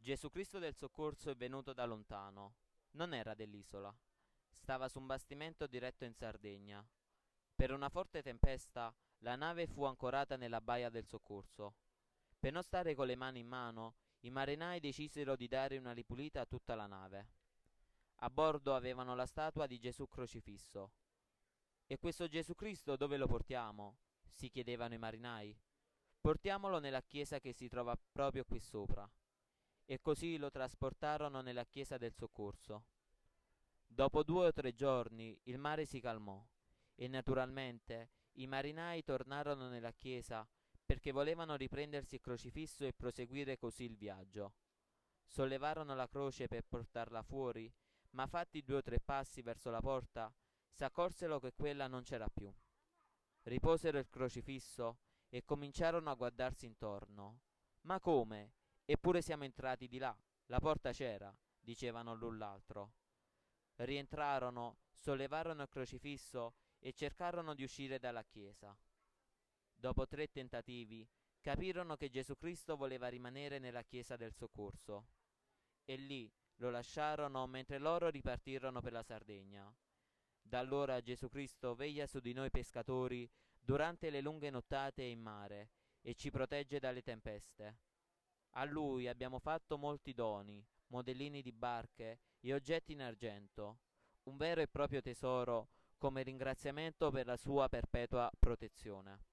Gesù Cristo del Soccorso è venuto da lontano. Non era dell'isola. Stava su un bastimento diretto in Sardegna. Per una forte tempesta, la nave fu ancorata nella baia del Soccorso. Per non stare con le mani in mano, i marinai decisero di dare una ripulita a tutta la nave. A bordo avevano la statua di Gesù crocifisso. E questo Gesù Cristo dove lo portiamo? Si chiedevano i marinai. Portiamolo nella chiesa che si trova proprio qui sopra. E così lo trasportarono nella chiesa del Soccorso. Dopo 2 o 3 giorni il mare si calmò e naturalmente i marinai tornarono nella chiesa perché volevano riprendersi il crocifisso e proseguire così il viaggio. Sollevarono la croce per portarla fuori, ma fatti 2 o 3 passi verso la porta, s'accorsero che quella non c'era più. Riposero il crocifisso e cominciarono a guardarsi intorno. Ma come? Eppure siamo entrati di là, la porta c'era, dicevano l'un l'altro. Rientrarono, sollevarono il crocifisso e cercarono di uscire dalla chiesa. Dopo 3 tentativi, capirono che Gesù Cristo voleva rimanere nella chiesa del Soccorso. E lì lo lasciarono mentre loro ripartirono per la Sardegna. Da allora Gesù Cristo veglia su di noi pescatori durante le lunghe nottate in mare e ci protegge dalle tempeste. A lui abbiamo fatto molti doni, modellini di barche e oggetti in argento, un vero e proprio tesoro come ringraziamento per la sua perpetua protezione.